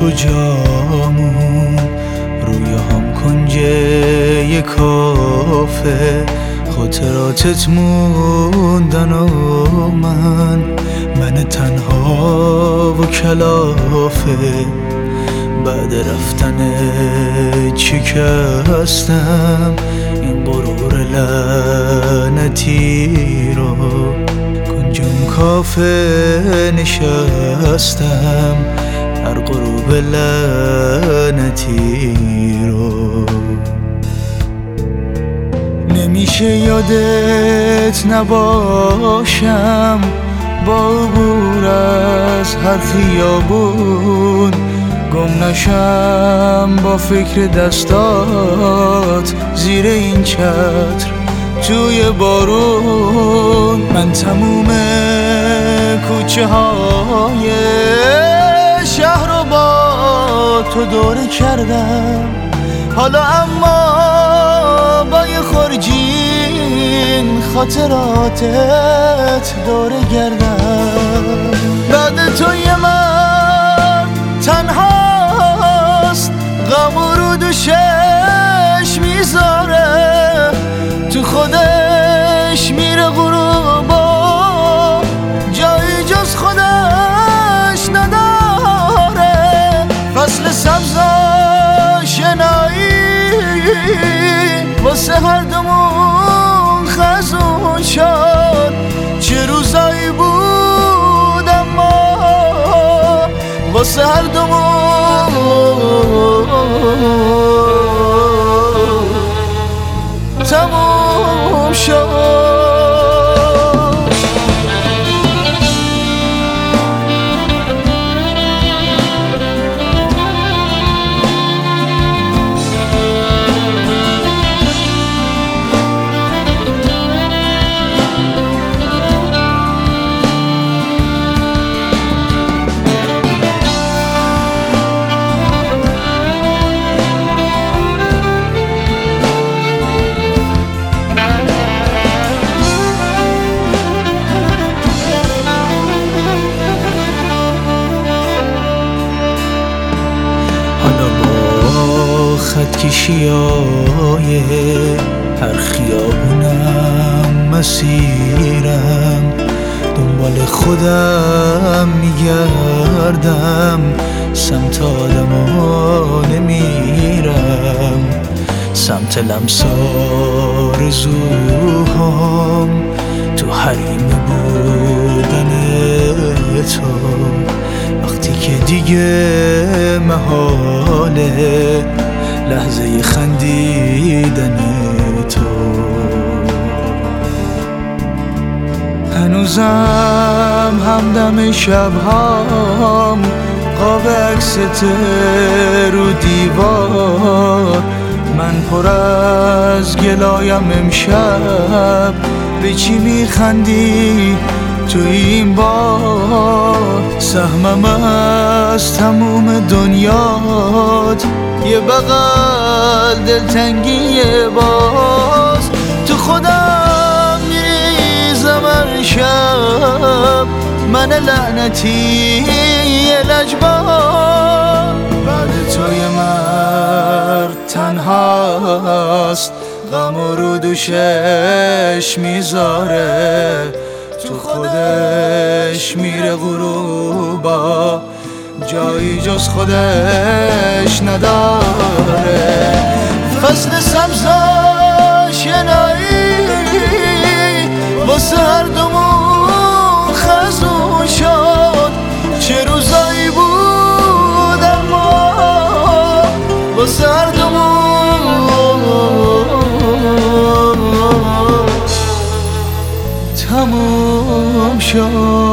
تو جامون روی هم کنجه کافه خاطراتت موندن و من تنها و کلافه بعد رفتن شکستم این غرور لعنتی رو کنجم کافه نشستم هر غروب لعنتی رو نمیشه یادت نباشم با عبور از هر خیابون گم نشم با فکر دستات زیر این چتر توی بارون من تموم کوچه های شهر رو با تو دوره کردم حالا اما با یه خورجین خاطراتت دوره گردم بعد تو یه من تنهاست غم و رو دوشش میذاره تو خودش میره غروبا جایی جز خودش نداره فصل سبزاش نایی واسه هر دومون خزون شد چه روزایی بود اما واسه هر دومون تموم شد خط کشیای هر خیابونم مسیرم دنبال خودم میگردم سمت آدما نمیرم سمت لمسار زوهام تو حریم بودن تو وقتی که دیگه محاله لحظه خندیدن تو هنوزم همدم شبهام قاب عکست رو دیوار من پر از گلایم امشب به چی میخندی تو این بار سهمم از تموم دنیات یه بغل دلتنگی باز تو خودم میریزم هر شب من لعنتی لجبار بعد توی مرد تنهاست غم و رو دوشش میذاره تو خودش میره غروبا جایی جز خودش نداره فصل سبزاش نایی واسه هر دومون خزون شد چه روزایی بود اما واسه هر دومون تموم شد